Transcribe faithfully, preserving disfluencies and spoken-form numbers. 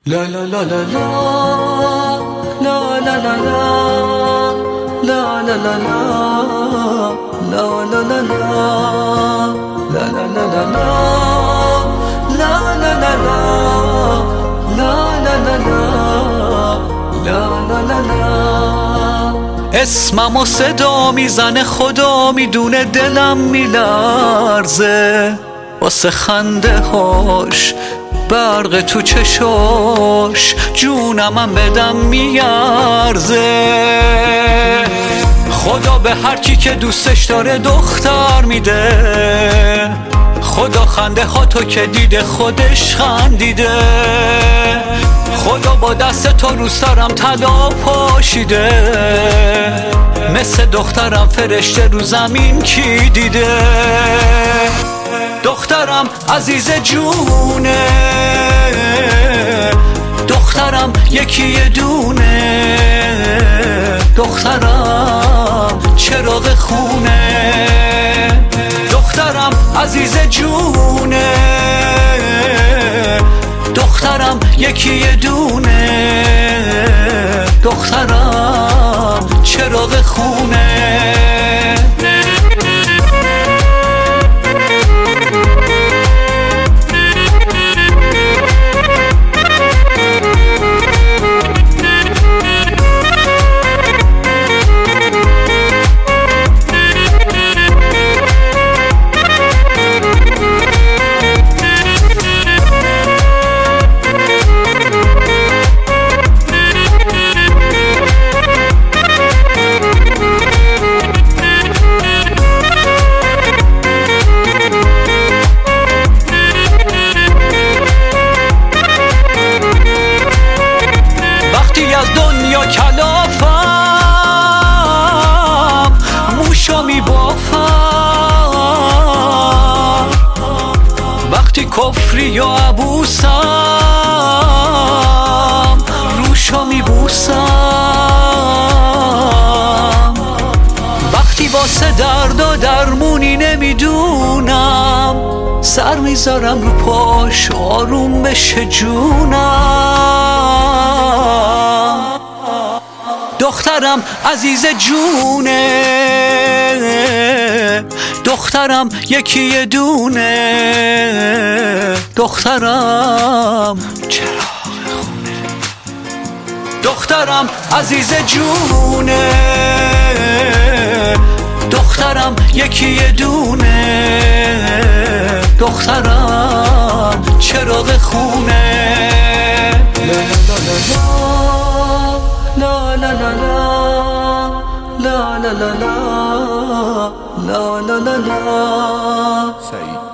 لا لا لا لا لا لا لا لا لا لا لا لا لا لا لا لا لا لا لا لا. اسمم و صدا میزنه، خدا میدونه دلم میلرزه واسه خنده هاش، برق تو چشاش، جونمم بدم میارزه. خدا به هر کی که دوستش داره دختر میده، خدا خنده ها تو که دیده خودش خندیده، خدا با دست تو رو سرم طلا پاشیده، مثل دخترم فرشته رو زمین کی دیده. دخترم عزیز جونه، دخترم یکی دونه، دخترم چراغ خونه، دخترم عزیز جونه، دخترم یکی دونه، دخترم چراغ خونه. از دنیا کلافم، موشا میبافم، وقتی کفری یا عبوسم روشا میبوسم، وقتی واسه درد و درمونی نمیدونم سر میذارم رو پاش آروم بشه جونم. دخترم عزیز جونه، دخترم یکی دونه، دخترم چراغ خونه، دخترم عزیز جونه، دخترم یکی دونه، دخترم چراغ خونه. لا لا لا لا لا لا لا لا لا لا لا لا لا لا لا.